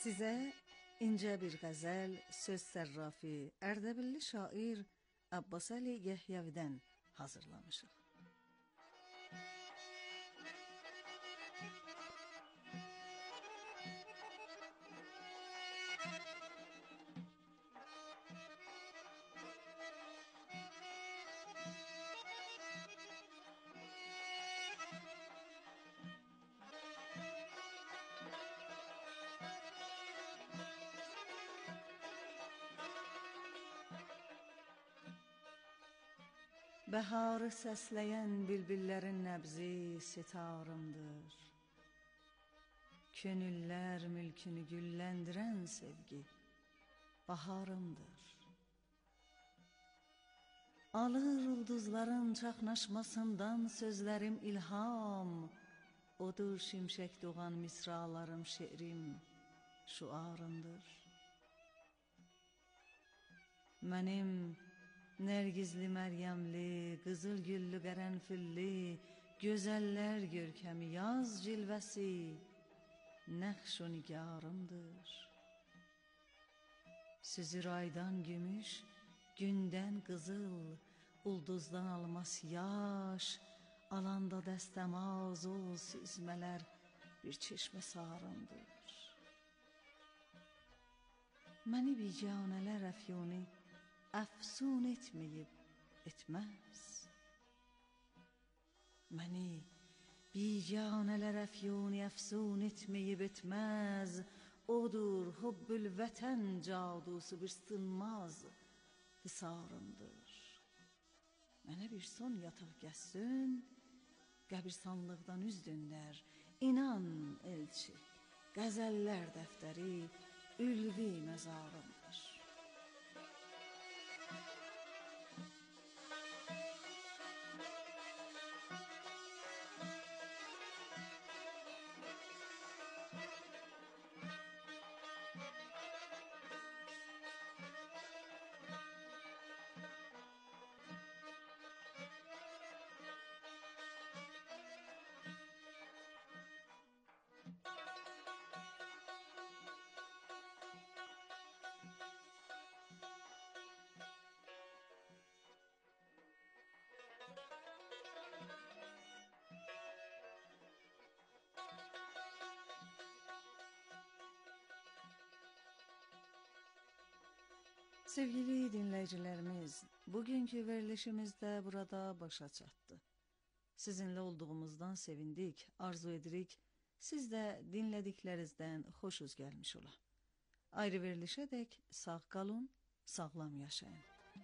Sizə incə bir qəzəl, söz sərrafi, Ərdəbilli şair Abbas Əli Yəhyavidən hazırlamışıq. Bəharı səsləyən bülbüllərin nəbzi sitarımdır. Könüllər mülkünü gülləndirən sevgi baharımdır. Alır ulduzların çaxnaşmasından sözlərim ilham, odur şimşək doğan misralarım şeirim şuarımdır. Mənim Nərgizli Məryəmli, qızıl güllü qərənfilli, gözəllər görkəmi yaz cilvəsi, nəxş-u nigarımdır. Süzür aydan gümüş, gündən qızıl, ulduzdan almas yaş, alanda dəstəmaz o süzmələr bir çeşmə sarımdır. Məni biganələr əfyuni əfsun etməyib etməz. Məni biganələr əfyuni əfsun etməyib etməz. Odur hubbül vətən cadusu bir sınmaz hisarımdır. Mənə bir son yataq gəzsin, qəbirstanlıqdan üz döndər. İnan elçi, qəzəllər dəftəri ülvi məzarımdır. Sevgili dinləyicilərimiz, bugünkü verilişimizdə burada başa çatdı. Sizinlə olduğumuzdan sevindik, arzu edirik, siz də dinlədiklərinizdən xoşuz gəlmiş ola. Ayrı verilişədək sağ qalın, sağlam yaşayın.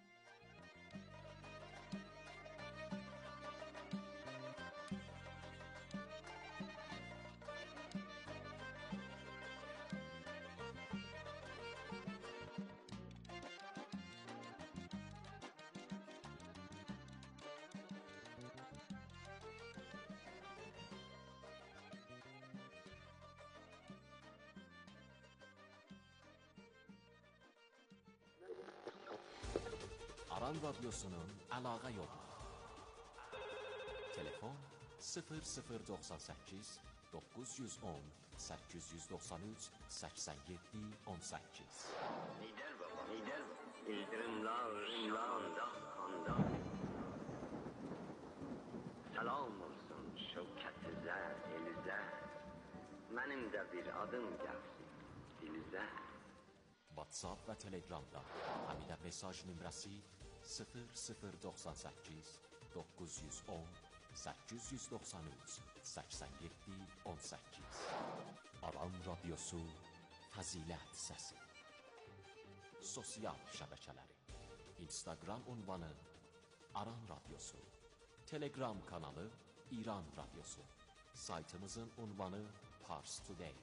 Aran Radyosu'nun əlaqə yolu. Telefon 0098 910 893 87 18. Lider baba, lider. İldırımlar, Salam olsun şevkətizə, elizə. Mənim də bir adım gəlsin dilizə. WhatsApp və Telegramda həmidə mesaj nömrəsi 0098 910 893 87 18. Aran Radyosu Fəzilət Səsi. Sosial şəbəkələri: Instagram ünvanı Aran Radyosu, Telegram kanalı İran Radyosu, saytımızın ünvanı Pars Today.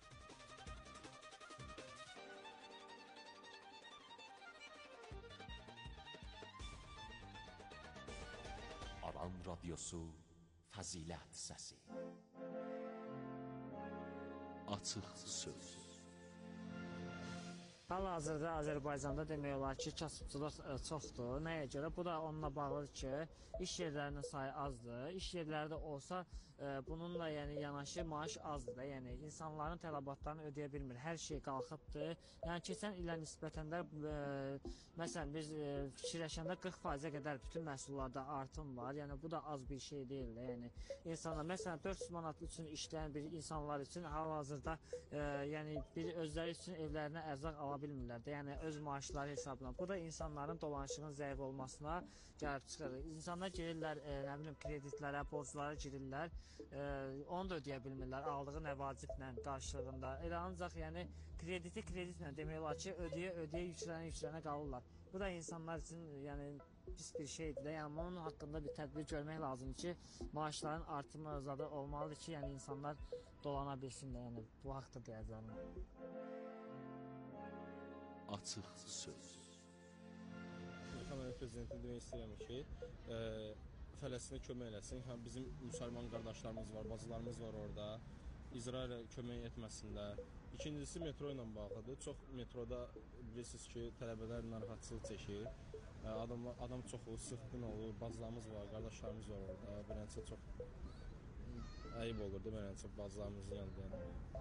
Aran Radyosu Fəzilət Səsi. Açıq söz. Hal-hazırda Azərbaycanda demək olar ki, kasıbçılıq çoxdur. Nəyə görə? Bu da onunla bağlıdır ki, iş yerlərinin sayı azdır. İş yerləri də olsa, bununla yanaşı maaş azdır da. Yəni insanların tələbatlarını ödəyə bilmir. Hər şey qalxıbdır. Yəni keçən ilə nisbətən də məsələn biz fikirləşəndə 40%-ə qədər bütün məhsullarda artım var. Yəni bu da az bir şey deyil də. Yəni insanlar məsələn 400 manat üçün işləyən bir insanlar üçün hal-hazırda yəni bir özləri üçün evlərinə ərzaq ala bilmirlər də. Yəni öz maaşları hesabına. Bu da insanların dolanışığın zəif olmasına gəlib çıxır. İnsanlar girirlər, nə bilim, kreditlərə, borclara girirlər. Onu da ödəyə bilmirlər aldığı nəvaciblə qarşılığında. Elə ancaq yəni kreditlə demək olar ki, ödəyə yüklənə qalırlar. Bu da insanlar üçün yəni pis bir şeydir də. Yəni onun haqqında bir tədbir görmək lazımdır ki, maaşların artımı zadı olmalıdır ki, yəni insanlar dolana bilsin də. Yəni bu haqda deyəcəm. Açıq söz. Amerika prezidenti demək istəyirəm ki, Fələstinə kömək eləsin. Həm bizim müsəlman qardaşlarımız var, bacılarımız var orada. İsrailə kömək etməsinlər. İkincisi metro ilə bağlıdır. Çox metroda bilirsiniz ki, tələbələr narahatçılıq çəkir. Adam çoxu sıxqın olur, bacılarımız var, qardaşlarımız var orada. Beləncə çox ayıb olur da beləncə bacılarımızın yanında.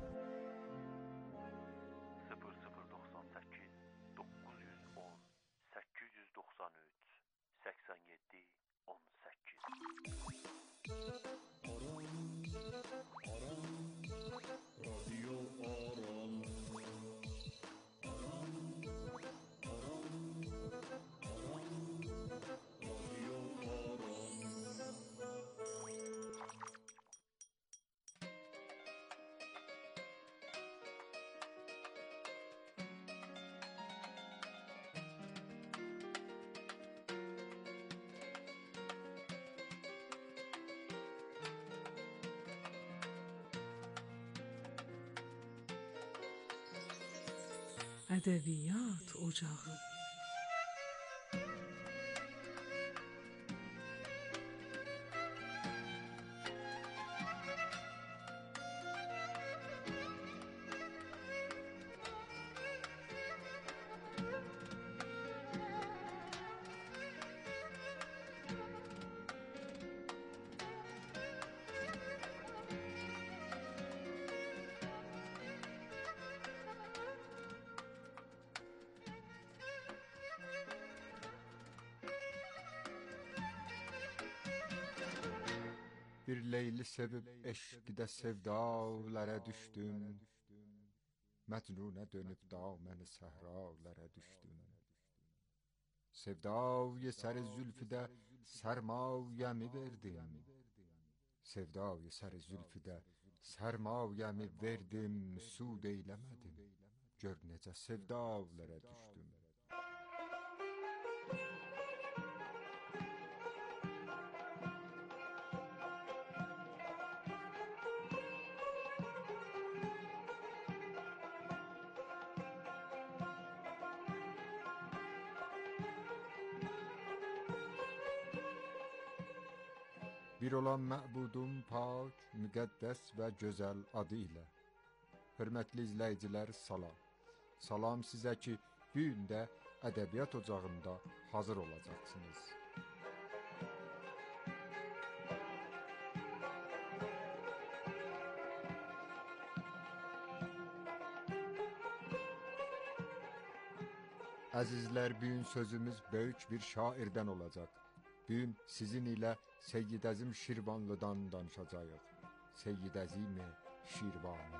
0098 910 893 87 18 Radyo Aran. Radyo Aran. Ədəbiyyat ocağı. Bir leyli sevib eşqdə sevdalara düşdüm. Məcnunə dönüb daməni səhralara düşdüm. Sevdayı səri zülfüdə sərmayəmi verdim. Sevdayı səri zülfüdə sərmayəmi verdim, sud eyləmədim. Gör necə sevdalara düşdüm. Bir olan məbudum pak, müqəddəs və gözəl adı ilə. Hörmətli izləyicilər, salam. Salam sizə ki, bu gün də ədəbiyyat ocağında hazır olacaqsınız. Əzizlər, bu gün sözümüz böyük bir şairdən olacaq. Bu gün sizin ilə Seyyid Əzim Şirvanlıdan danışacağıq. Seyyid Əzim Şirvanlı.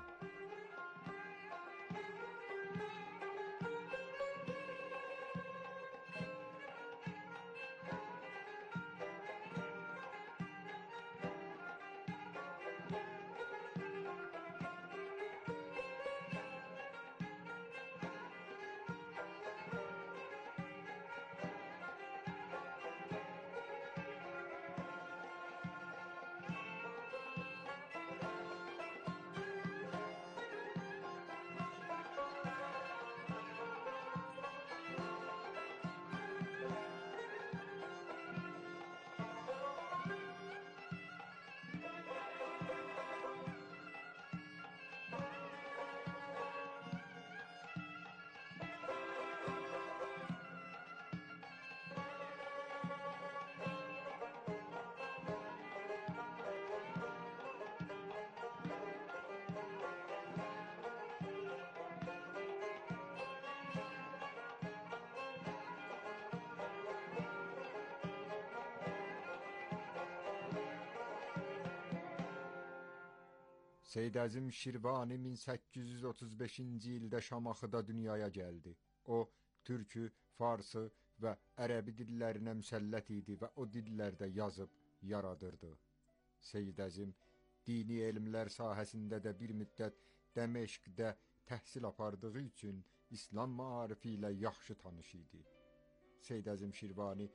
Seyyid Əzim Şirvani 1835-ci ildə Şamaxıda dünyaya gəldi. O, türkü, farsı və ərəbi dillərinə müsəllət idi və o dillərdə yazıb yaradırdı. Seyyid Əzim dini elmlər sahəsində də bir müddət Dəməşqdə təhsil apardığı üçün İslam maarifi ilə yaxşı tanış idi. Seyyid Əzim Şirvani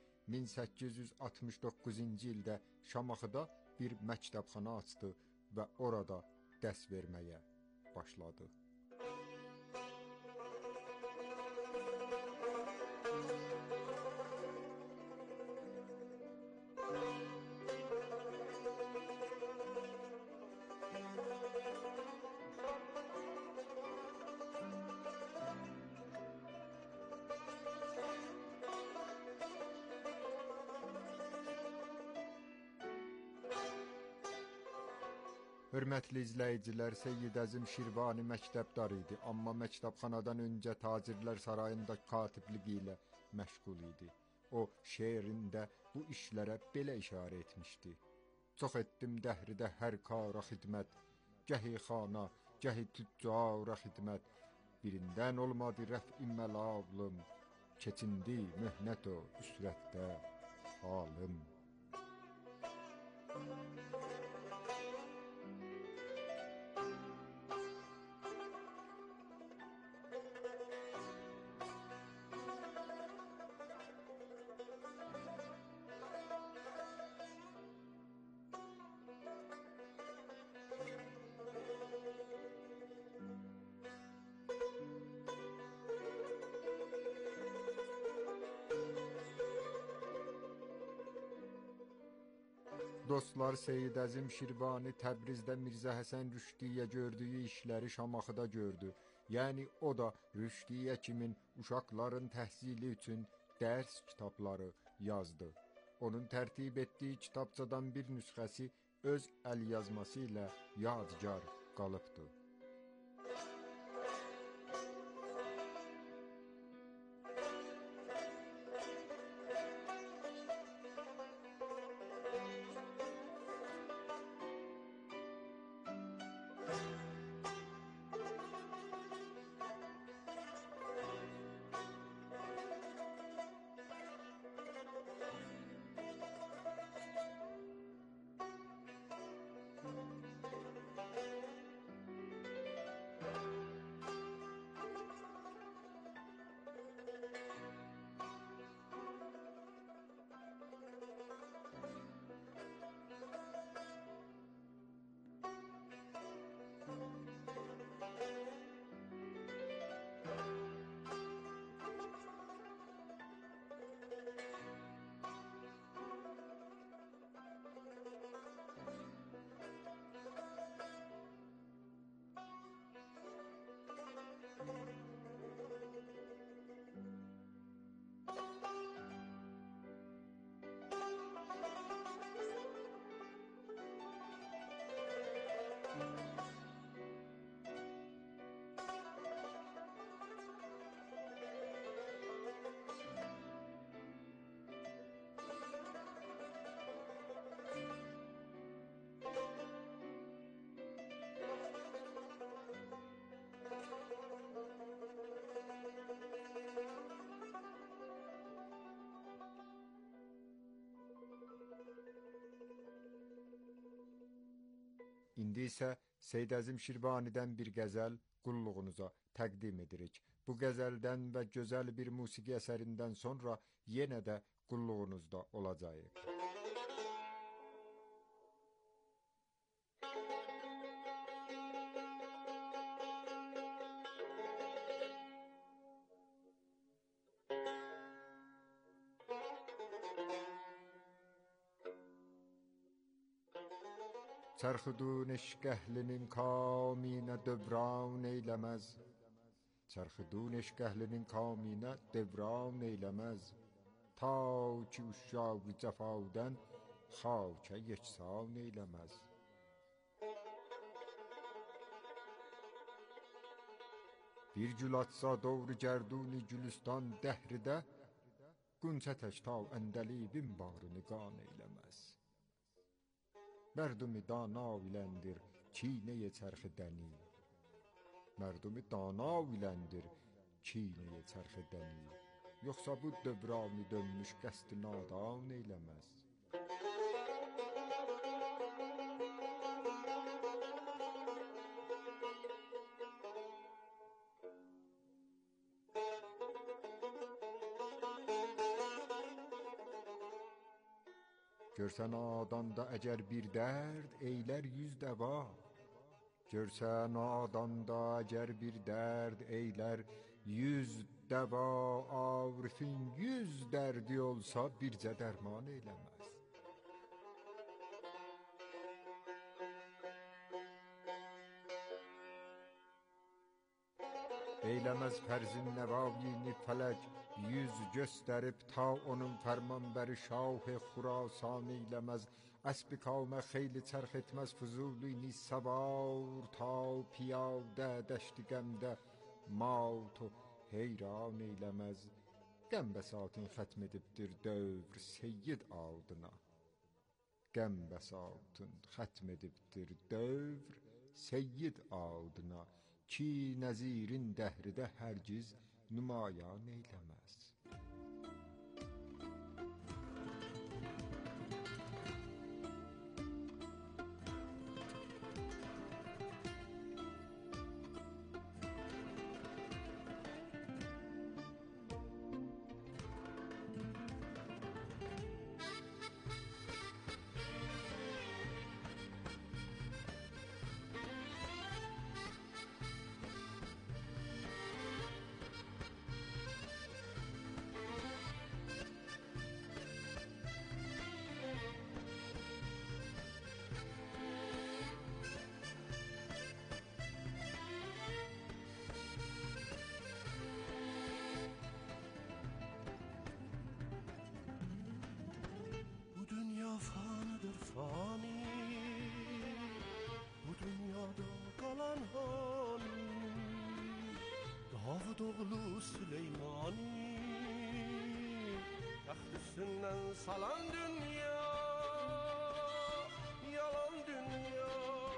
1869-cu ildə Şamaxıda bir məktəbxana açdı və orada dərs verməyə başladı. Hörmətli izləyicilər, Seyyid Əzim Şirvani məktəbdar idi, amma məktəbxanadan öncə Tacirlər Sarayında katibliyi ilə məşğul idi. O, şeirində bu işlərə belə işarə etmişdi. Çox etdim dəhridə hər kara xidmət, gəhi xana, gəhi tüccara xidmət, birindən olmadı rəf-i məlalım, keçindi möhnət o üsrətdə halım. Dostlar, Seyyid Əzim Şirvani Təbrizdə Mirzə Həsən Rüşdiyə gördüyü işləri Şamaxıda gördü. Yəni o da Rüşdiyə kimin uşaqların təhsili üçün dərs kitabları yazdı. Onun tərtib etdiyi kitabçadan bir nüsxəsi öz əlyazması ilə yadigar qalıbdı. İndi isə Seyyid Əzim Şirvanidən bir qəzəl qulluğunuza təqdim edirik. Bu qəzəldən və gözəl bir musiqi əsərindən sonra yenə də qulluğunuzda olacağıq. Çərxudun eşq əhlinin kaminə dövran eyləməz. Çərxudun eşq əhlinin kaminə dövran eyləməz. Ta ki uşaq cəfadən xakə yeksan eyləməz. Bir gül atsa doğru gərduni gülüstan dəhridə, qunçə tək ta əndəlibin bağrını qan eyləməz. Mərdumi dana iləndir, çiğneye çərxi dəni. Mərdumi dana biləndir çiğneye çərxi dəni. Yoxsa bu dövrani dönmüş qəsdi nadan eyləməz. Görsən adanda əgər bir dərd, eylər 100 dəva. Görsən adanda əgər bir dərd, eylər 100 dəva. Arifin 100 dərdi olsa, bircə dərman eyləməz. Eyləməz fərzin nəvavini fələk, 100 göstərib ta onun fərmanbəri şah-ı Xurasan eyləməz. Əsb-i kamə xeyli çərx etməz Fuzulini səvar, ta piyadə dəşti qəmdə maut و heyran eyləməz. Qəm bəsatın xətm edibdir dövr seyyid adına. Qəm bəsatın xətm edibdir dövr seyyid adına. Ki nəzirin dəhridə hərgiz nümayan eyləməz. Fanıdır fani, bu dünyada kalan hani. Davud oğlu Süleymani, taht üstünden salan dünya, yalan dünya,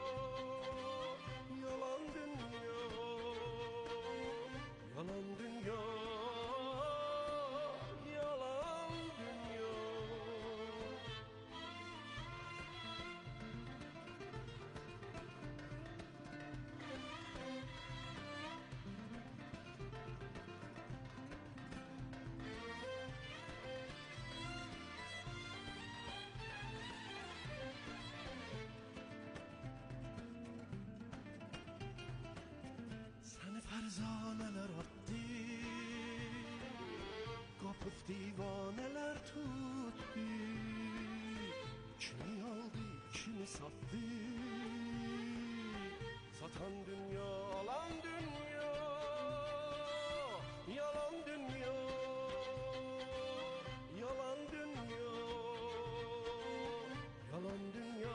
yalan dünya, yalan dünya. Ferzaneler attı, kapıp divaneler tuttu. Kimi aldı, kimi sattı. Satan dünya, alan dünya, yalan dünya, yalan dünya, yalan dünya.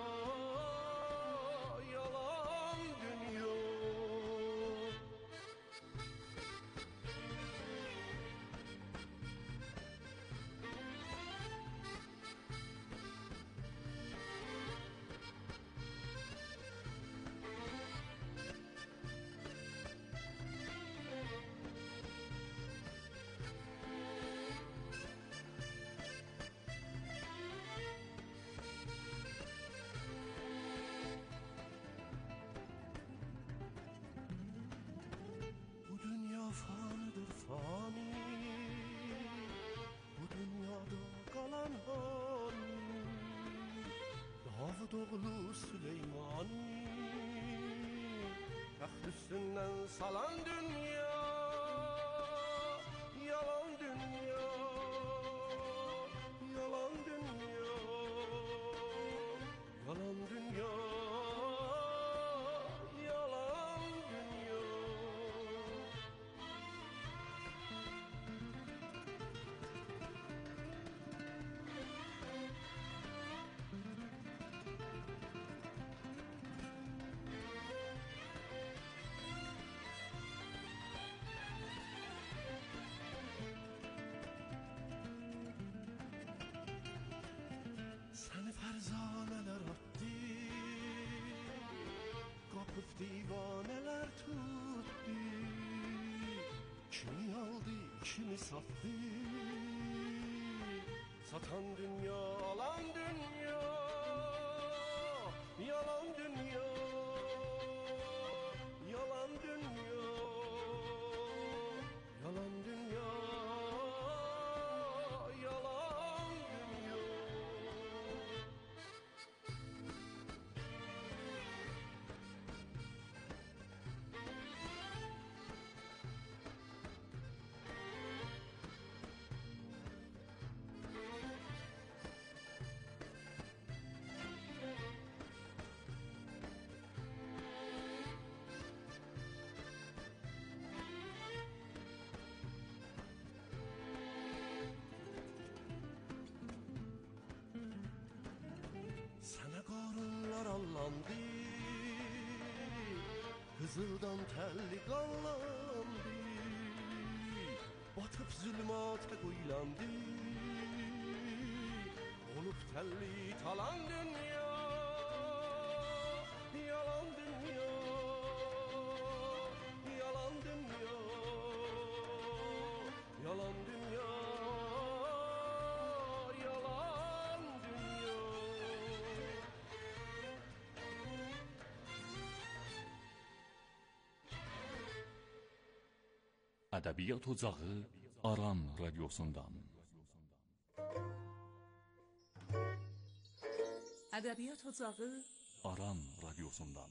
Fanıdır fani, bu dünyada kalan hani. Davud oğlu Süleymani, taht üstünden salan dünya, yalan dünya, yalan dünya, yalan dünya. kimi sattı? Satan dünya, alan dünya, yalan dünya, yalan dünya, yalan dünya, yalan dünya. Sana karınlar allandı, Kızıldan telli qallandı, Batıb zülmata qoylandı, Olub telli talan dünya, Yalan dünya, yalan dünya, yalan dünya, yalan dünya. Ədəbiyyat Ocağı Aran Radyosundan. Ədəbiyyat Ocağı Aran Radyosundan.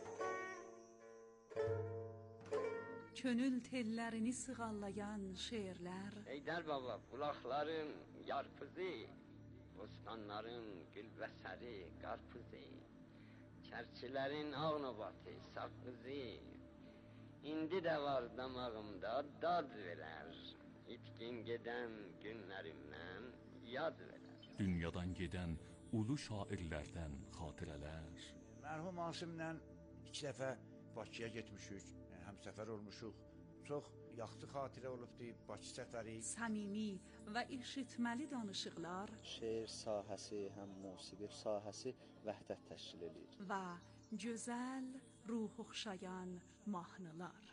Könül tellərini sığallayan şeirlər, Heydər baba, bulaqların yarpızı, bostanların gülbəsəri, qarpızı, çərçilərin ağnobatı, saqqızı, indi də var damağımda dad verər, itkin gedən günlərimdən yad verər. Dünyadan gedən ulu şairlərdən xatirələr. Mərhum Asimlə 2 dəfə Bakıya getmişik, həmsəfər olmuşuq. Çox yaxşı xatirə olubdu Bakı səfəri. səmimi və eşitməli danışıqlar Şeir sahəsi, həm musiqi sahəsi vəhdət təşkil edir. və gözəl, ruh oxşayan mahnılar.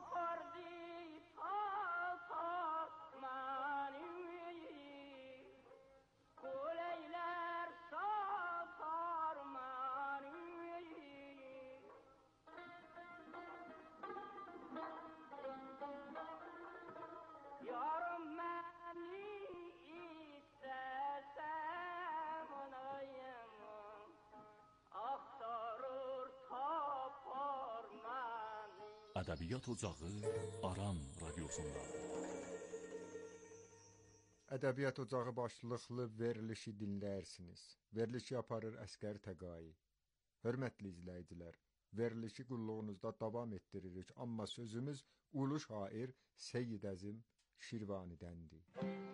Ədəbiyyat Ocağı Aran Radyosundan. Ədəbiyyat Ocağı başlıqlı verilişi dinləyirsiniz. Verilişi aparır Əsgər Təqai. Hörmətli izləyicilər, verilişi qulluğunuzda davam etdiririk, amma sözümüz ulu şair Seyyid Əzim Şirvanidəndir.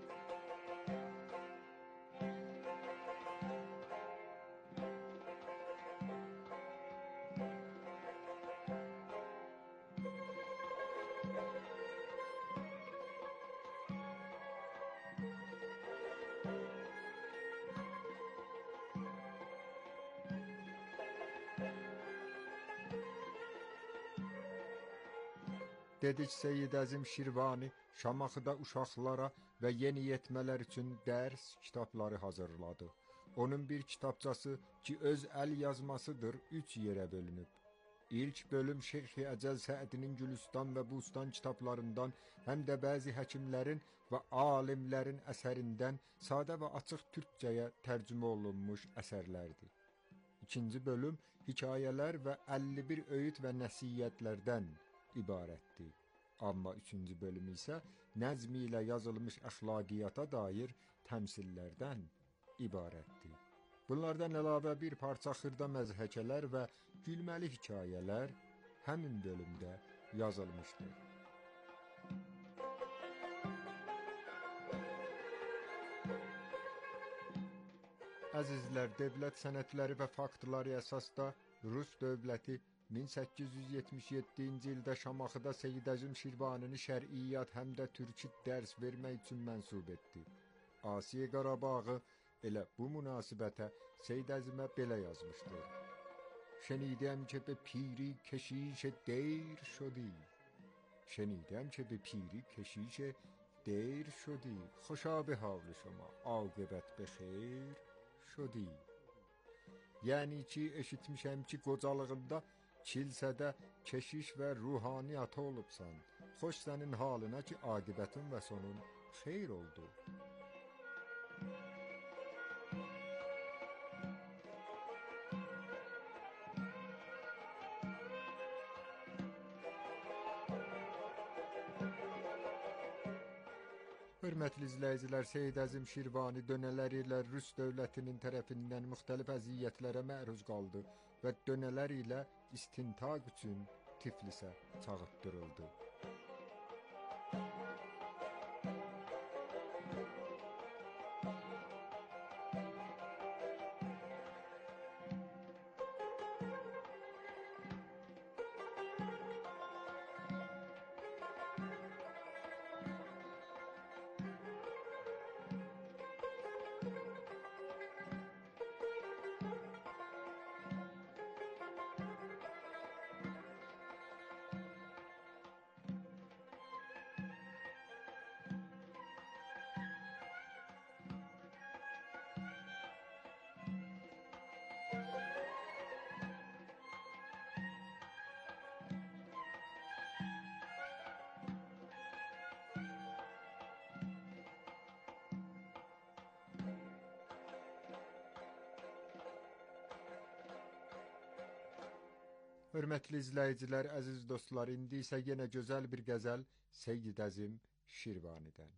Dedik Seyyid Əzim Şirvani Şamaxıda uşaqlara və yeniyetmələr üçün dərs kitabları hazırladı. Onun bir kitabçası ki öz əl yazmasıdır 3 yerə bölünüb. İlk bölüm Şeyx-i Əcəl Səədinin Gülüstan və Bustan kitablarından, həm də bəzi həkimlərin və alimlərin əsərindən sadə və açıq türkcəyə tərcümə olunmuş əsərlərdir. İkinci bölüm hekayələr və 51 öyüd və nəsihətlərdən ibarətdir. Amma üçüncü bölüm isə nəzmi ilə yazılmış əxlaqiyyata dair təmsillərdən ibarətdir. Bunlardan əlavə bir parça xırda məzhəkələr və gülməli hekayələr həmin bölümdə yazılmışdır. Əzizlər, dövlət sənədləri və faktları əsasda Rus dövləti 1877-ci ildə Şamaxıda Seyyid Əzim Şirvanini şər'iyyat həm də türkü dərs vermək üçün mənsub etdi. Asiyə Qarabağı elə bu münasibətə Seyyid Əzimə belə yazmışdır. Şenidem ki be piri keşiş deyr şodi. Şenidem ki be piri keşiş دیر شدی خوشا به حال شما عاقبت به خیر şodi. Yəni ki, eşitmişəm ki, qocalığında kilsədə keşiş və ruhani ata olubsan. Xoş sənin halına ki, aqibətin və sonun xeyr oldu. Hörmətli izləyicilər, Seyid Əzim Şirvani dönələri ilə Rus dövlətinin tərəfindən müxtəlif əziyyətlərə məruz qaldı və dönələr ilə istintaq üçün Tiflisə çağırtdırıldı. Hörmətli izləyicilər, əziz dostlar, indi isə yenə gözəl bir qəzəl Seyid Əzim Şirvanidən.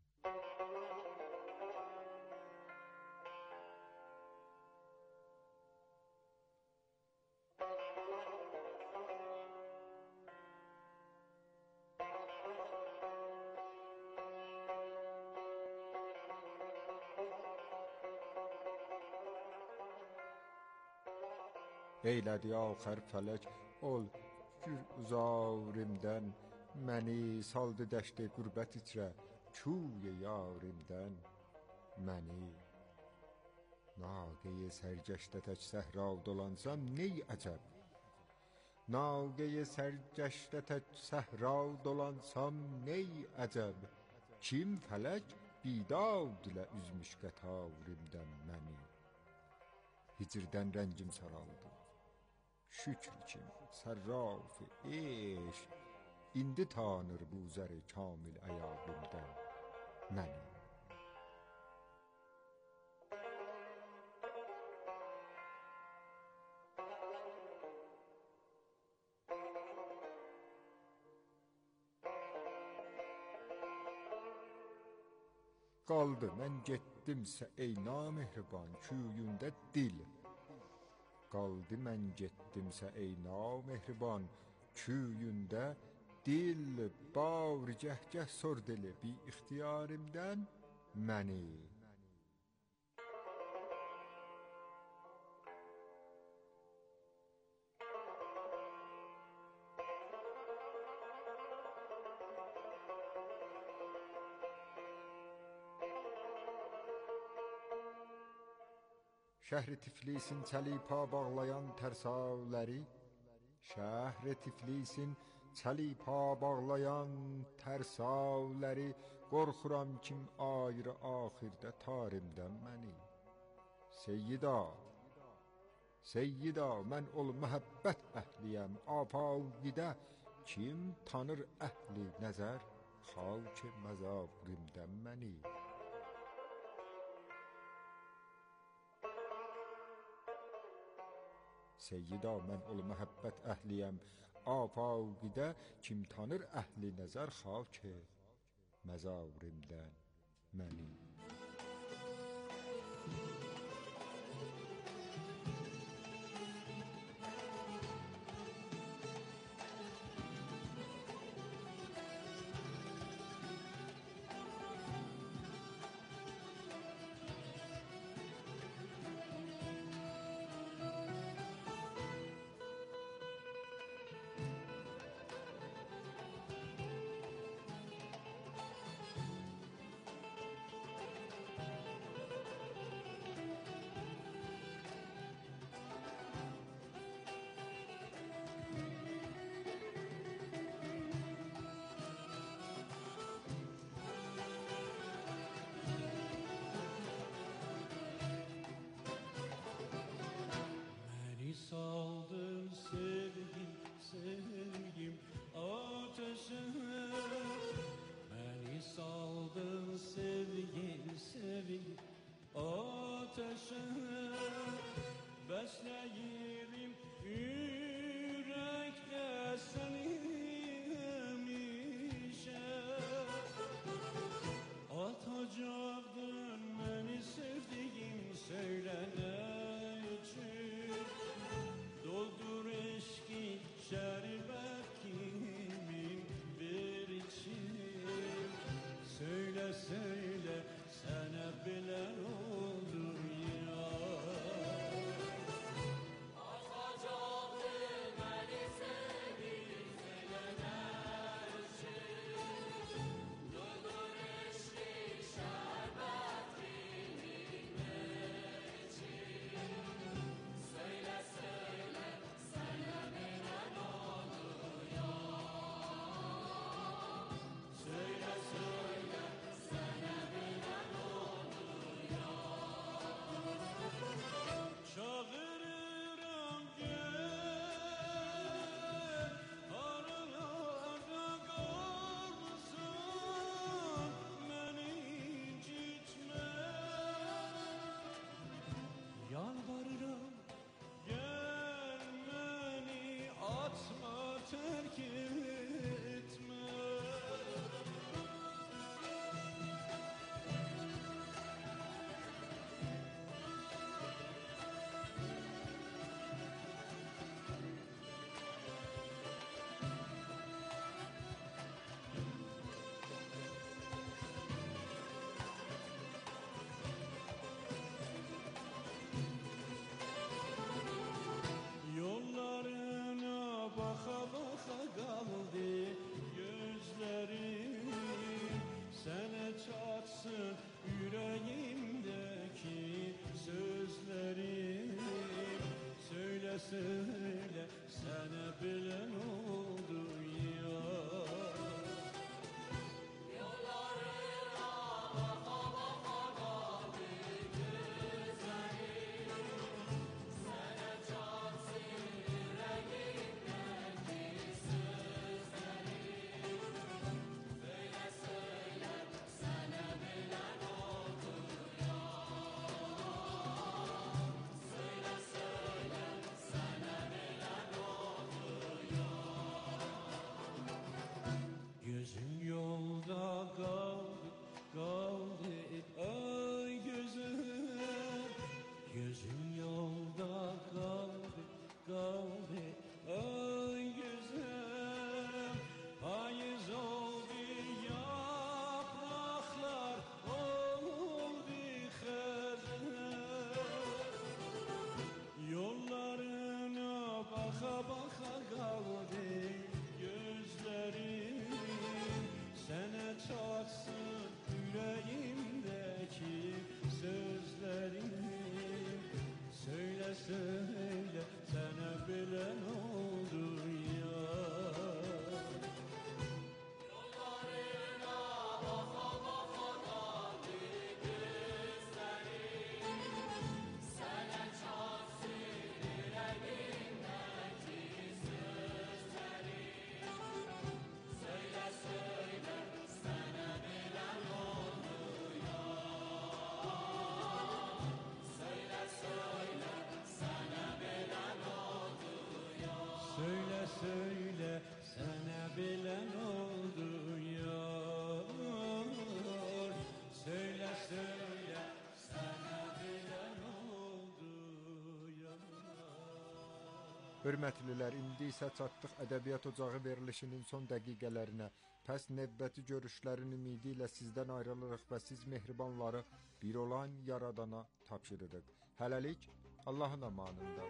Eylədi axər fələk, ol gür uzarimdən, məni saldı dəştə qürbət içrə, çuy yarimdən məni. Naqəyə sərgəşdə tək səhra dolansam, ney əcəb? Naqəyə sərgəşdə tək səhra dolansam, ney əcəb? Kim fələk bidad ilə üzmüş qətarimdən məni. Hicrdən rəngim saraldı. Şükür kim sərraf eşq, indi tanır bu zər-i kamil əyabimdən məni. Qaldı mən getdimsə ey namehriban, küyündə dil. Qaldı mən getdimsə ey namehriban, küyündə dil. Bavr gəh-gəh sor dili bi ixtiyarimdən məni. Şəhri Tiflisin çəlipa bağlayan tərsavləri, şəhri Tiflisin çəlipa bağlayan tərsavləri, qorxuram kim ayrı axirdə tarimdən məni. Seyyida, Seyyida, mən ol məhəbbət əhliyəm, apaqidə kim tanır əhli nəzər, xalq məzavrimdən məni. Seyyida, mən ol məhəbbət əhliyəm, apaqidə kim tanır əhli nəzər, xalq məzavrimdən məni. söyle sana bilen oldu ya. Gözüm yolda kaldı, kaldı, ay gözüm. Gözüm yolda kaldı, kaldı, ay gözüm. Payız oldu yapraklar, oldu xəzər. Yollarına baka baka kaldı gözlerim. Sənə çatsın ürəyimdəki sözlərim. Söylə, söylə, sənə belə nə oldu ya? Yollarına baxa baxa qaldı gözlərim. Sənə çatsın ürəyimdəki sözlərim. Söylə, söylə, sənə belə nə oldu ya? Söylə, söylə, sənə belə nə oldu ya? Söylə, söylə, sənə belə nə oldu ya? Söylə, söylə, sənə belə nə oldu ya? Hörmətlilər, indi isə çatdıq Ədəbiyyat Ocağı verilişinin son dəqiqələrinə. Pəs növbəti görüşlərin ümidi ilə sizdən ayrılırıq və siz mehribanları bir olan Yaradana tapşırırıq. Hələlik Allahın amanında.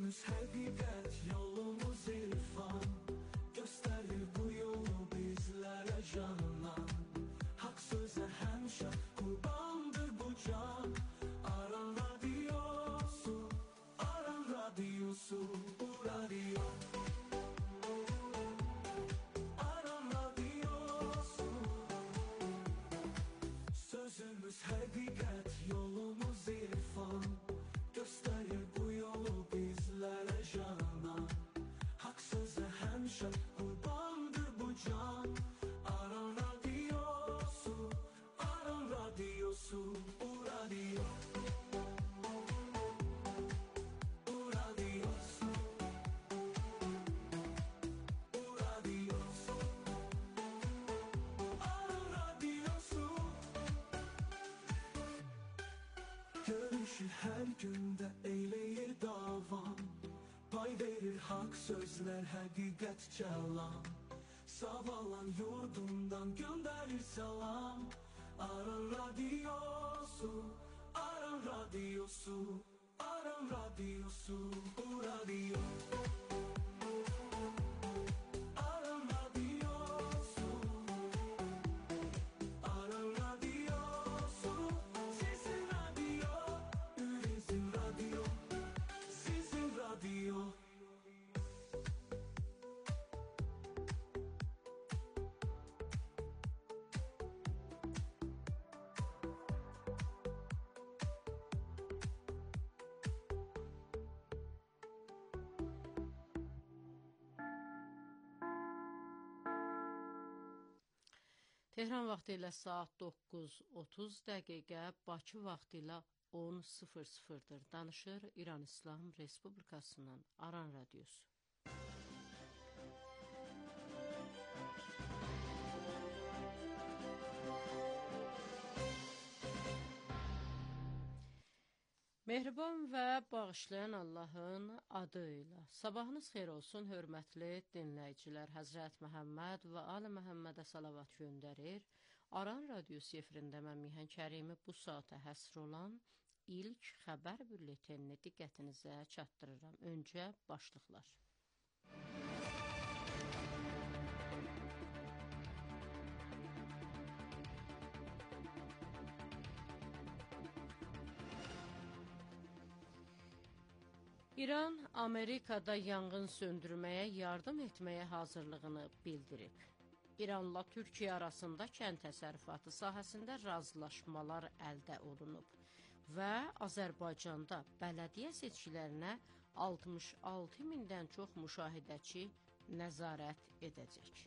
Sözümüz həqiqət, yolumuz irfan, göstərir bu yolu bizlərə canan. Haqq sözə həmişə qurbandır bu can. Aran radiosu, Aran radiosu, bu radio. Aran radiosu. Sözümüz həqiqət, yolumuz irfan, göstərir bu yolu bizlərə canan. Haqq sözə həmişə qurbandır bu can. Aran radiosu, Aran radiosu, bu radio. Bu radiosu, bu radiosu, Aran radiosu. Görüşü hər gündə eyləyir davam, pay verir haqq sözlər, həqiqət cəlan. Savalan yurdundan göndərir salam. Aran radiosu, Aran radiosu, Aran radiosu, bu radio. Aran radiosu, Aran radiosu, sizin radio, bizim radio, sizin radio. Tehran vaxtı ilə saat 9:30 dəqiqə, Bakı vaxtı ilə 10:00-dır. Danışır İran İslam Respublikasının Aran Radiosu. Mehriban və bağışlayan Allahın adı ilə. Sabahınız xeyir olsun, hörmətli dinləyicilər. Həzrət Məhəmməd və Ali Məhəmmədə salavat göndərir. Aran Radiosu efirində mən Mihan Kərimi bu saata həsr olan ilk xəbər bülletenini diqqətinizə çatdırıram. Öncə başlıqlar. İran, Amerikada yanğın söndürməyə yardım etməyə hazırlığını bildirib. İranla Türkiyə arasında kənd təsərrüfatı sahəsində razılaşmalar əldə olunub və Azərbaycanda bələdiyyə seçkilərinə 66 mindən çox müşahidəçi nəzarət edəcək.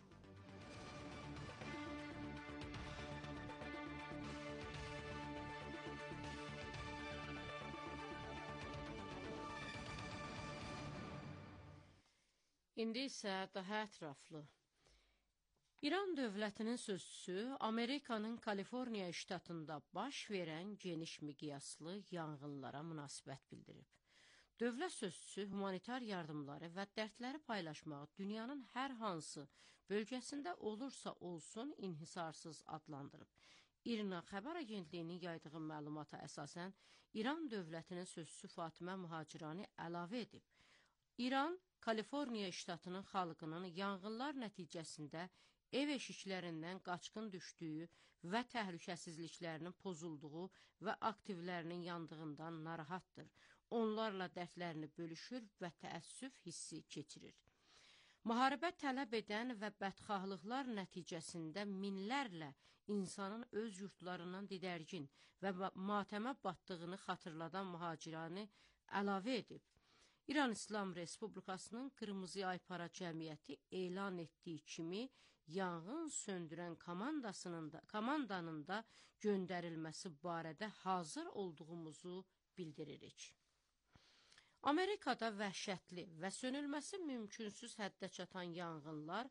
İndi isə daha ətraflı. İran dövlətinin sözçüsü Amerikanın Kaliforniya ştatında baş verən geniş miqyaslı yanğınlara münasibət bildirib. Dövlət sözçüsü humanitar yardımları və dərdləri paylaşmağı dünyanın hər hansı bölgəsində olursa olsun inhisarsız adlandırıb. İRNA xəbər agentliyinin yaydığı məlumata əsasən İran dövlətinin sözçüsü Fatimə Mühacirani əlavə edib. İran, Kaliforniya ştatının xalqının yanğınlar nəticəsində ev eşiklərindən qaçqın düşdüyü və təhlükəsizliklərinin pozulduğu və aktivlərinin yandığından narahatdır. Onlarla dərdlərini bölüşür və təəssüf hissi keçirir. Müharibə tələb edən və bədxahlıqlar nəticəsində minlərlə insanın öz yurtlarından didərgin və matəmə batdığını xatırladan Mühacirani əlavə edib. İran İslam Respublikasının Qırmızı Aypara Cəmiyyəti elan etdiyi kimi yanğın söndürən komandanın da göndərilməsi barədə hazır olduğumuzu bildiririk. Amerikada vəhşətli və sönülməsi mümkünsüz həddə çatan yanğınlar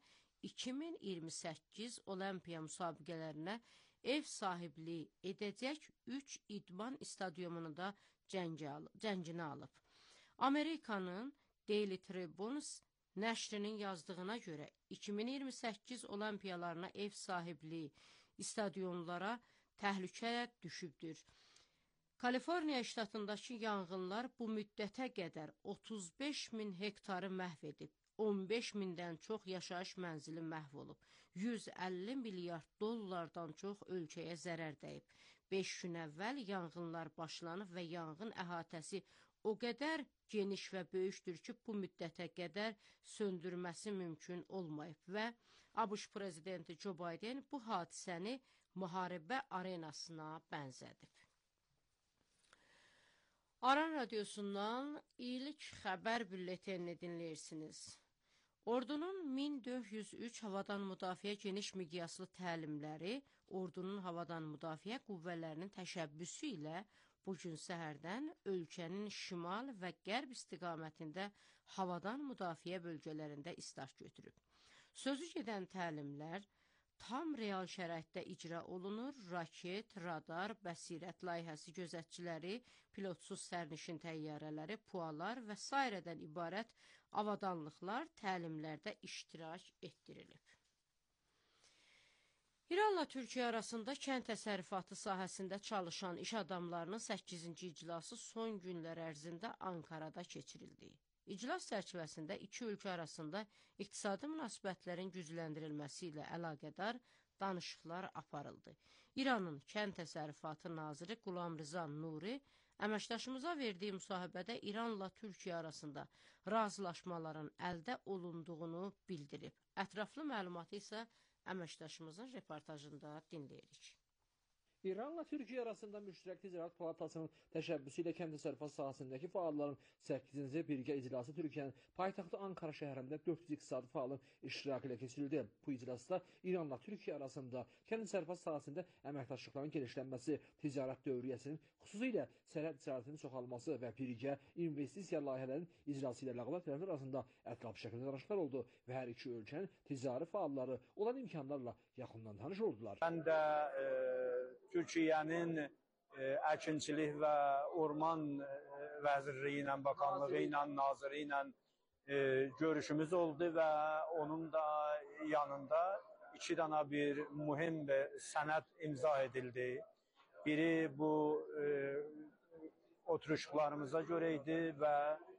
2028 Olimpiya müsabiqələrinə ev sahibliyi edəcək 3 idman stadionunu da cənginə alıb. Amerikanın Daily Tribune nəşrinin yazdığına görə 2028 olimpiyalarına ev sahibliyi stadionlara təhlükəyə düşübdür. Kaliforniya ştatındakı yanğınlar bu müddətə qədər 35 min hektarı məhv edib. 15 mindən çox yaşayış mənzili məhv olub. 150 milyard dollardan çox ölkəyə zərər dəyib. 5 gün əvvəl yanğınlar başlanıb və yanğın əhatəsi o qədər geniş və böyükdür ki, bu müddətə qədər söndürməsi mümkün olmayıb və ABŞ prezidenti Joe Biden bu hadisəni müharibə arenasına bənzədib. Aran Radyosu'ndan ilk xəbər bülletenini dinləyirsiniz. Ordunun 1403 havadan müdafiə geniş miqyaslı təlimləri Ordunun havadan müdafiə qüvvələrinin təşəbbüsü ilə bugün səhərdən ölkənin şimal və qərb istiqamətində havadan müdafiə bölgələrində istart götürüb. Sözü gedən təlimlər tam real şəraitdə icra olunur, raket, radar, bəsirət layihəsi gözətçiləri, pilotsuz sərnişin təyyarələri, pualar və s.dən ibarət avadanlıqlar təlimlərdə iştirak etdirilib. İranla Türkiyə arasında kənd təsərrüfatı sahəsində çalışan iş adamlarının 8-ci iclası son günlər ərzində Ankarada keçirildi. İclas çərçivəsində iki ölkə arasında iqtisadi münasibətlərin gücləndirilməsi ilə əlaqədar danışıqlar aparıldı. İranın kənd təsərrüfatı naziri Qulam Rıza Nuri əməkdaşımıza verdiyi müsahibədə İranla Türkiyə arasında razılaşmaların əldə olunduğunu bildirib. Ətraflı məlumatı isə əməkdaşımızın reportajında dinləyirik. İranla Türkiyə arasında Müştərək Ticarət Palatasının təşəbbüsü ilə kənd təsərrüfatı sahəsindəki fəalların 8-ci birgə iclası Türkiyənin paytaxtı Ankara şəhərində 400 iqtisadi fəalın iştirakı ilə keçirildi. Bu iclasda İranla Türkiyə arasında kənd təsərrüfatı sahəsində əməkdaşlıqların genişlənməsi, ticarət dövriyyəsinin xüsusilə sərhəd ticarətinin çoxalması və birgə investisiya layihələrinin icrası ilə əlaqədar tərəflər arasında ətraflı şəkildə danışıqlar oldu və hər iki ölkənin ticari fəalları olan imkanlarla yaxından tanış oldular. Mən də Türkiyənin Əkinçilik və Orman Vəzirliyi ilə, Bakanlığı ilə, Naziri ilə görüşümüz oldu və onun da yanında iki dənə bir mühim sənəd imza edildi. Biri bu oturuşlarımıza görə idi və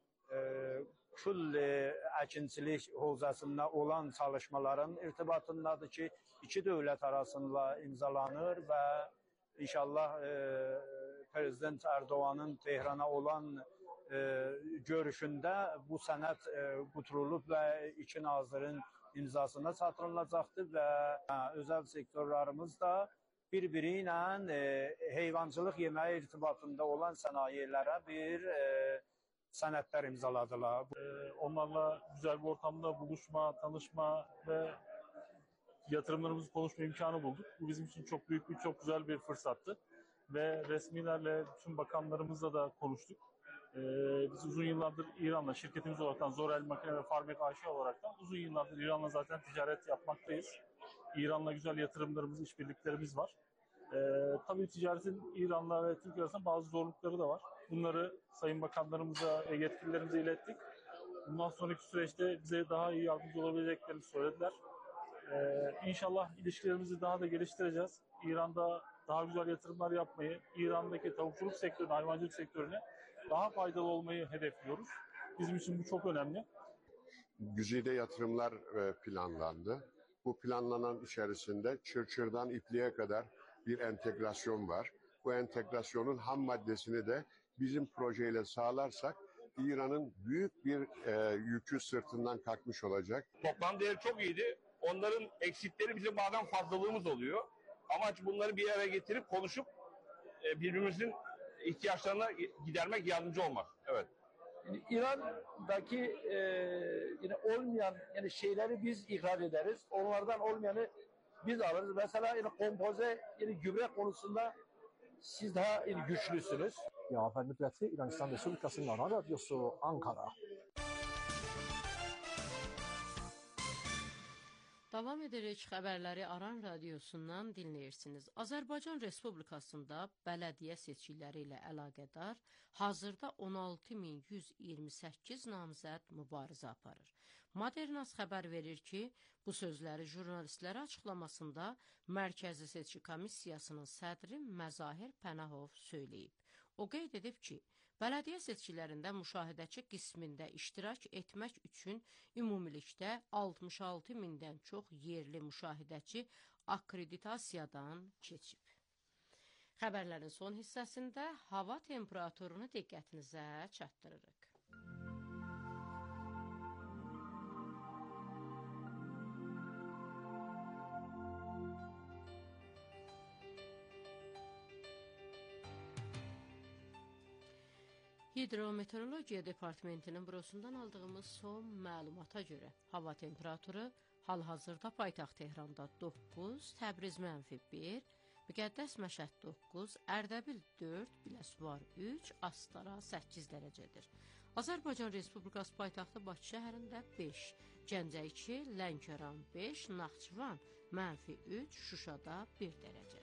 külli əkinçilik hovzasında olan çalışmaların irtibatındadır ki, iki dövlət arasında imzalanır və İnşallah Prezident Erdoğan'ın Tehran'a olan görüşündə bu sənəd quturulub və iki nazirin imzasına çatdırılacaqdır və özəl sektorlarımız da bir-biri ilə heyvancılıq yeməyi irtibatında olan sənayelərə bir sənədlər imzaladılar. Onlarla güzel bir ortamda buluşma, tanışma ve yatırımlarımızı konuşma imkanı bulduk. Bu bizim için çok büyük çok güzel bir fırsattı. Ve resmilerle, tüm bakanlarımızla da konuştuk. Biz uzun yıllardır İran'la, şirketimiz olaraktan Zorel Makine ve Farmek AŞ olaraktan uzun yıllardır İran'la zaten ticaret yapmaktayız. İran'la güzel yatırımlarımız, işbirliklerimiz var. Tabii ticaretin İran'la ve Türkiye arasında bazı zorlukları da var. Bunları Sayın Bakanlarımıza ve yetkililerimize ilettik. Bundan sonraki süreçte bize daha iyi yardımcı olabileceklerini söylediler. İnşallah ilişkilerimizi daha da geliştireceğiz. İran'da daha güzel yatırımlar yapmayı, İran'daki tavukçuluk sektörüne, hayvancılık sektörüne daha faydalı olmayı hedefliyoruz. Bizim için bu çok önemli. Güzide yatırımlar planlandı. Bu planlanan içerisinde çırçırdan ipliğe kadar bir entegrasyon var. Bu entegrasyonun ham maddesini de bizim projeyle sağlarsak İran'ın büyük bir yükü sırtından kalkmış olacak. Toplam değeri çok iyiydi. Onların eksikleri bizim bazen fazlalığımız oluyor. Amaç bunları bir araya getirip konuşup birbirimizin ihtiyaçlarına gidermek, yardımcı olmak. Evet. İran'daki yine olmayan yani şeyleri biz ihraç ederiz. Onlardan olmayanı biz alırız. Mesela yani kompoze yani gübre konusunda siz daha yani güçlüsünüz. Yafer Müdrəti, İran İslam Respublikasının Aran Radyosu, Ankara. Davam edərək xəbərləri Aran Radyosundan dinləyirsiniz. Azərbaycan Respublikasında bələdiyyə seçkiləri ilə əlaqədar hazırda 16.128 namizəd mübarizə aparır. Modernas xəbər verir ki, bu sözləri jurnalistlərə açıqlamasında Mərkəzi Seçki Komissiyasının sədri Məzahir Pənahov söyləyib. O qeyd edib ki, bələdiyyə seçkilərində müşahidəçi qismində iştirak etmək üçün ümumilikdə 66 mindən çox yerli müşahidəçi akkreditasiyadan keçib. Xəbərlərin son hissəsində hava temperaturunu diqqətinizə çatdırırıq. Hidrometeorologiya Departamentinin bürosundan aldığımız son məlumata görə hava temperaturu hal-hazırda paytaxt Tehranda 9, Təbriz -1, Müqəddəs Məşəd 9, Ərdəbil 4, Biləsuvar 3, Astara 8 dərəcədir. Azərbaycan Respublikası paytaxtı Bakı şəhərində 5, Gəncə 2, Lənkəran 5, Naxçıvan -3, Şuşada 1 dərəcədir.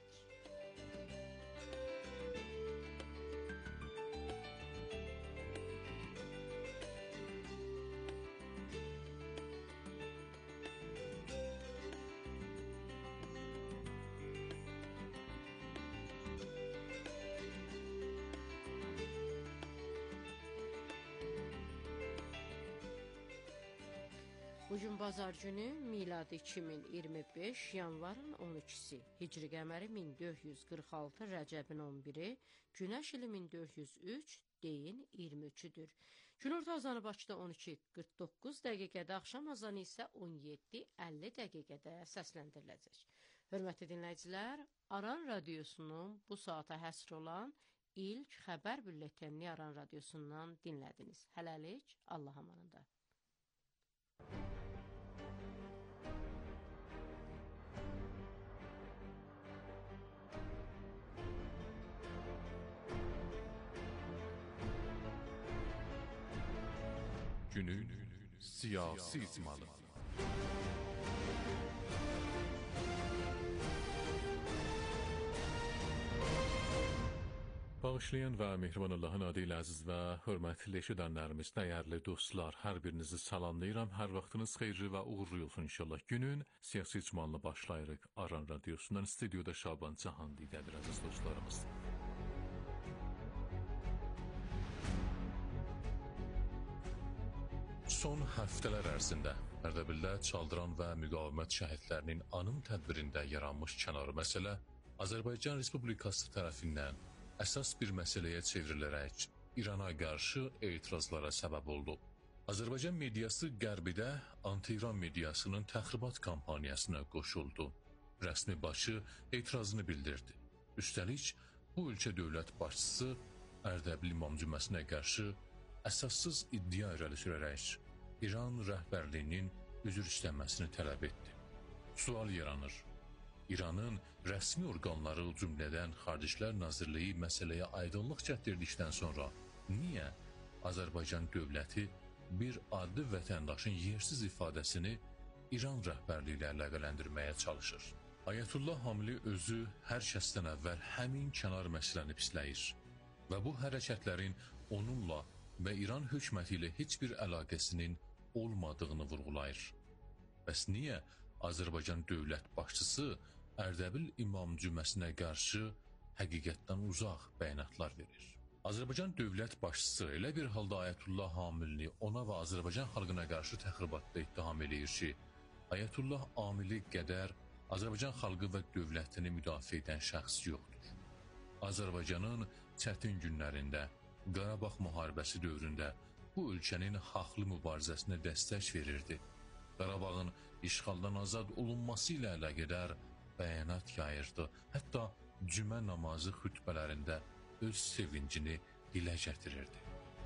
Bugün bazar günü miladi 2025 yanvarın 12-si, hicri qəməri 1446, Rəcəbin 11-i, Günəş ili 1403, deyin 23-dür. Günorta azanı Bakıda 12:49 dəqiqədə, axşam azanı isə 17:50 dəqiqədə səsləndiriləcək. Hörmətli dinləyicilər, Aran Radiosunun bu saata həsr olan ilk xəbər bülletenini Aran Radiosundan dinlədiniz. Hələlik, Allah amanında. Günün siyasi icmalı. Bağışlayan və mehriban Allahın adı ilə əziz və hörmətli eşidənlərimiz, dəyərli dostlar, hər birinizi salamlayıram. Hər vaxtınız xeyirli və uğurlu olsun inşallah. Günün siyasi icmalını başlayırıq. Aran Radiosundan stüdyoda Şaban Cahandidədir, əziz dostlarımız. Son həftələr ərzində Ərdəbildə Çaldıran və Müqavimət şəhidlərinin anım tədbirində yaranmış kənarı məsələ Azərbaycan Respublikası tərəfindən əsas bir məsələyə çevrilərək İrana qarşı etirazlara səbəb oldu. Azərbaycan mediası Qərbidə anti-İran mediasının təxribat kampaniyasına qoşuldu. Rəsmi başı etirazını bildirdi. Üstəlik, bu ölkə dövlət başçısı Ərdəbil İmam Cüməsinə qarşı əsassız iddia irəli sürərək İran rəhbərliyinin üzr istəməsini tələb etdi. Sual yaranır. İranın rəsmi orqanları, o cümlədən Xaricilər Nazirliyi məsələyə aydınlıq gətirdikdən sonra niyə Azərbaycan dövləti bir adi vətəndaşın yersiz ifadəsini İran rəhbərliyi ilə əlaqələndirməyə çalışır? Ayətullah Hamili özü hər kəsdən əvvəl həmin kənar məsələni pisləyir və bu hərəkətlərin onunla və İran hökuməti ilə heç bir əlaqəsinin olmadığını vurğulayır. Bəs niyə Azərbaycan dövlət başçısı Ərdəbil İmam Cüməsinə qarşı həqiqətdən uzaq bəyanatlar verir? Azərbaycan dövlət başçısı elə bir halda Ayətullah Hamilini ona və Azərbaycan xalqına qarşı təxribatda ittiham eləyir ki, Ayətullah Hamili qədər Azərbaycan xalqı və dövlətini müdafiə edən şəxs yoxdur. Azərbaycanın çətin günlərində, Qarabağ müharibəsi dövründə bu ölkənin haqlı mübarizəsinə dəstək verirdi. Qarabağın işğaldan azad olunması ilə əlaqədar bəyanat yayırdı. Hətta cümə namazı xütbələrində öz sevincini dilə gətirirdi.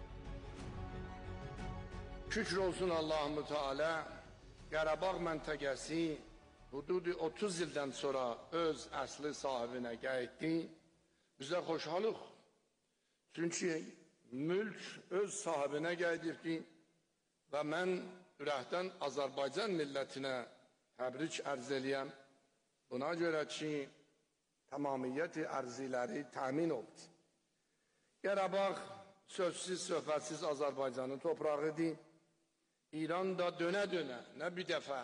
Şükür olsun Allah-u Teala, Qarabağ məntəqəsi hududi 30 ildən sonra öz əsli sahibinə qayıtdı. Bizə xoşhalıq. Çünki mülk öz sahibinə qayıdır və mən ürəkdən Azərbaycan millətinə təbrik ərz eləyəm. Buna görə ki, tamamiyyəti ərziləri təmin oldu. Qarabağ sözsüz, söhbətsiz Azərbaycanın toprağıdır. İran da dönə-dönə, nə bir dəfə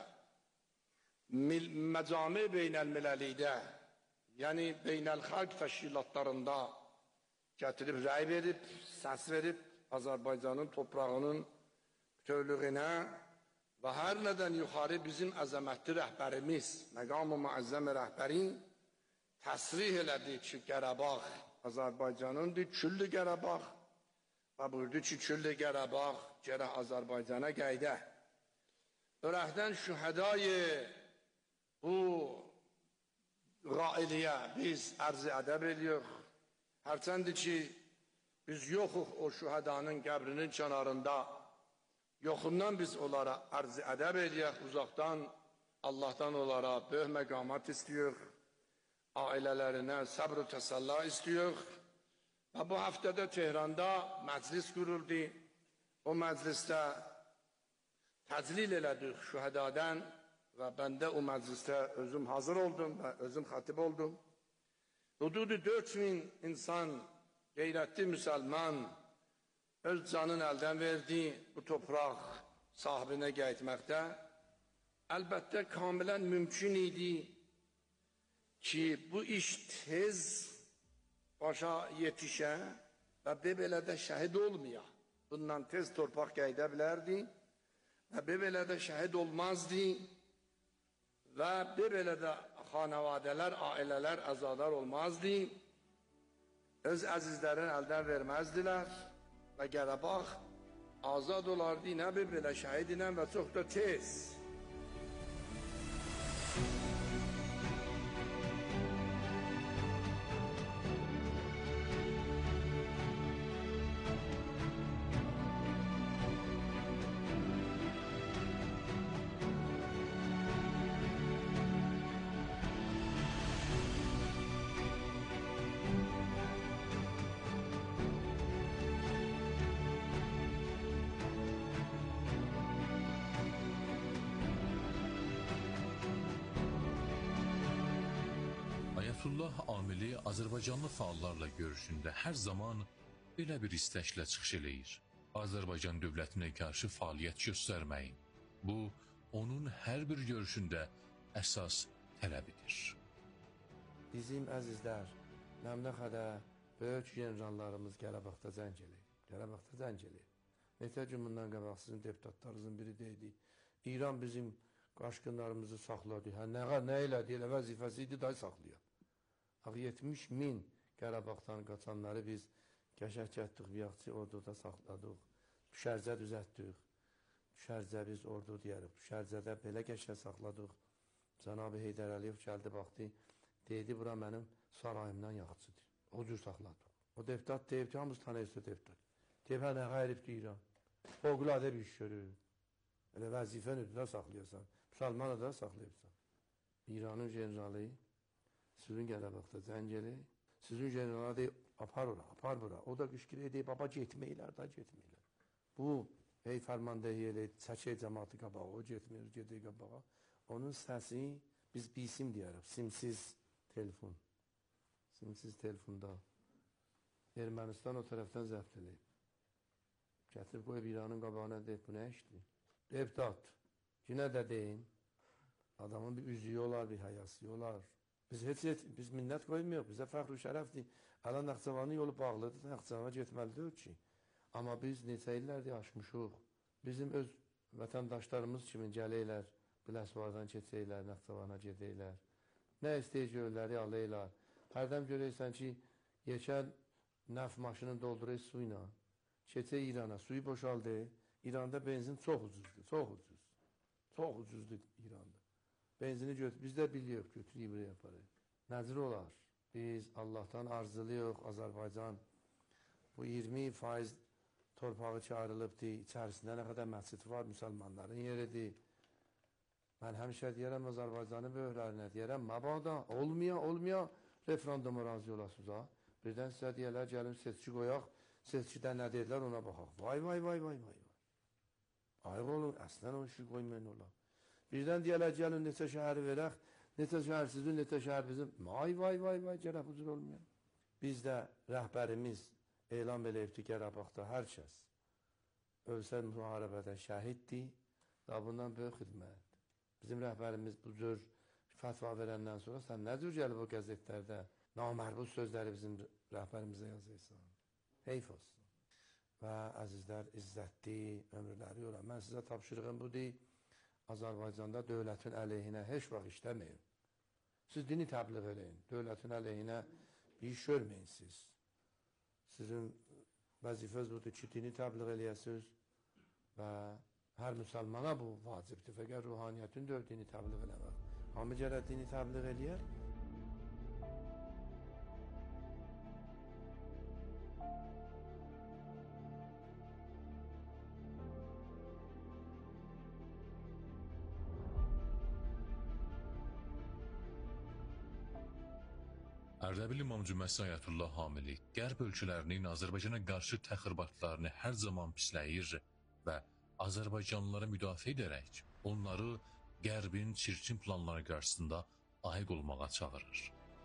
məcami beynəlmiləlikdə, yəni beynəlxalq təşkilatlarında gətirib rəy verib, səs verib Azərbaycanın toprağının bütövlüyünə və hər nədən yuxarı bizim əzəmətli rəhbərimiz, məqam-ı müəzzəm rəhbərin təsrih elədi ki, Qarabağ Azərbaycanındır, Küllü Qarabağ və buyurdu ki, Küllü Qarabağ gərək Azərbaycana qayda. Ürəkdən şühədayı bu qailiyə biz ərz-i ədəb ediyoruz. Hərçəndir ki, biz yoxuq o şühədanın qəbrinin kənarında, yoxundan biz onlara ərz-i ədəb ediyək, uzaqdan Allahdan onlara böyük məqamat istiyor, ailələrinə səbr-ü təsəlla istiyor. Və bu həftədə Tehranda məclis quruldu. O məclisdə təclil elədik şühədadan və mən də o məclisdə özüm hazır oldum və özüm xatib oldum. Hududu 4000 insan, qeyrətli müsəlman öz canını əldən verdi bu torpaq sahibinə qayıtmaqda. Əlbəttə kamilən mümkün idi ki, bu iş tez başa yetişə və belə də şəhid olmaya. Bundan tez torpaq qayıda bilərdi və belə də şəhid olmazdı və belə də xanavadələr, ailələr əzadar olmazdı. Öz əzizlərini əldən verməzdilər və Qarabağ azad olardı, nə belə şəhid ilə və çox da tez. Ayətullah Amili Azərbaycanlı fəallarla görüşündə hər zaman belə bir istəklə çıxış eləyir. Azərbaycan dövlətinə qarşı fəaliyyət göstərməyin. Bu, onun hər bir görüşündə əsas tələbidir. Bizim əzizlər, Məmləkədə böyük generallarımız Qarabağda zəng eləyir. Qarabağda zəng eləyir. Neçə gün bundan qabaq sizin deputatlarınızın biri deyildi. İran bizim qaşqınlarımızı saxladı. Nə elədi? Elə vəzifəsi idi, day saxlayır. 70.000 Qarabağdan qaçanları biz qəşək gətdik, biyaqçı orduda saxladıq. Düşərcə düzətdik. Düşərcə biz ordu deyərik. Düşərcədə belə qəşək saxladıq. Cənab-ı Heydər Əliyev gəldi, baxdı. Deydi, bura mənim sarayımdan yaxçıdır. O cür saxladıq. O deputat deyib ki, hamız tanıyırsa deputat. Deyib, nə qayribdir İran. Fövqəladə bir iş görür. Elə vəzifən ödülə saxlayasan. Müsəlmanı da saxlayırsan. İranın generalı sizin Qarabağda zəng eləyir. Sizin generala deyib, apar ora, apar bura. O da qışqırır, deyib, baba getməklər, da getməklər. Bu, ey fərmandehi eləyir, çəkək cəmatı qabağa, o getmir, gedir qabağa. Onun səsi, biz bilsim deyərək, simsiz telefon. Simsiz telefonda. Ermənistan o tərəfdən zəbt eləyib. Gətirib qoyub İranın qabağına deyib, bu nə işdir? Deputat, yenə də deyim, adamın bir üzüyü olar, bir həyası olar. Biz minnət qoymuyoruz, bizə fəxr-ü şərəfdir. Ələ Naxçıvanın yolu bağlıdır, Naxçıvana getməlidir ki. Amma biz neçə illərdir aşmışıq. Bizim öz vətəndaşlarımız kimi gələylər, Biləsuvardan keçəylər, Naxçıvana gedəylər. Nə istəyir gölləri aləylər. Hərdən görəysən ki, yekən nəf maşının doldurur su ilə. Keçək İrana, suyu boşaldı. İranda benzin çox ucuzdur, çox ucuz. Çox ucuzdur İranda. Benzini götür, biz də biliyoruz, götürüyü buraya yaparıq. Nəzir olar? Biz Allah'tan arzuluyoruz Azərbaycan. Bu 20% torpağı çağrılıbdır, içərisində nə qədər məscid var, müsəlmanların yeridir. Mən həmişə deyərəm Azərbaycanın böyüklərinə, deyərəm, məbada, olmaya referenduma razı olasınız. Birdən sizə deyərlər, gəlin seçki qoyaq, seçkidə nə deyirlər ona baxaq. Vay. Ayıq olun, əslən o işi qoymayın ola. Birdən deyərlər, gəlin neçə şəhəri verək, neçə şəhər sizin, neçə şəhər bizim. Vay, gələk bu cür olmayan. Bizdə rəhbərimiz elan eləyibdir Qarabağda hər kəs ölsə müharibədə şəhiddir və bundan böyük xidmət. Bizim rəhbərimiz bu cür fətva verəndən sonra sən nə cür gəlib o qəzetlərdə namərbud sözləri bizim rəhbərimizə yazırsan. Heyf olsun. Və əzizlər, izzətli ömürləri yola. Mən sizə tapşırığım budur. Azərbaycanda dövlətin əleyhinə heç vaxt işləməyin. Siz dini təbliğ eləyin. Dövlətin əleyhinə bir iş görməyin siz. Sizin vəzifəz budur ki, dini təbliğ eləyəsiniz və hər müsəlmana bu vacibdir. Fəqət ruhaniyyətin də dini təbliğ eləmək. Hamı gərək dini təbliğ eləyər. Ərdəbil İmam Cüməsi Ayətullah Hamili qərb ölkələrinin Azərbaycana qarşı təxribatlarını hər zaman pisləyir və Azərbaycanlıları müdafiə edərək onları qərbin çirkin planları qarşısında ayıq olmağa çağırır.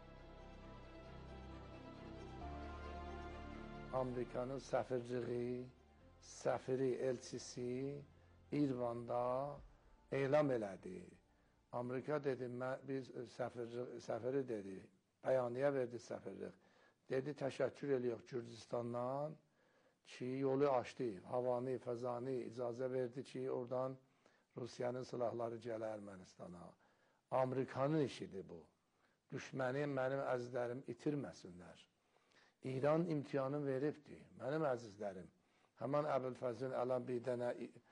Amerikanın səfirciliyi, səfiri, elçisi İrvanda elam elədi. Amerika dedi, biz səfiri dedi, bəyaniyə verdi səfirlik. Dedi, təşəkkür ediyor Gürcistandan ki, yolu açdı, havanı, fəzanı icazə verdi ki, oradan Rusiyanın silahları gələ Ermənistana. Amerikanın işidir bu. Düşməni mənim əzizlərim itirməsinlər. İran imtihanı veribdir, mənim əzizlərim. Həman Əbülfəzin əlan bir dənə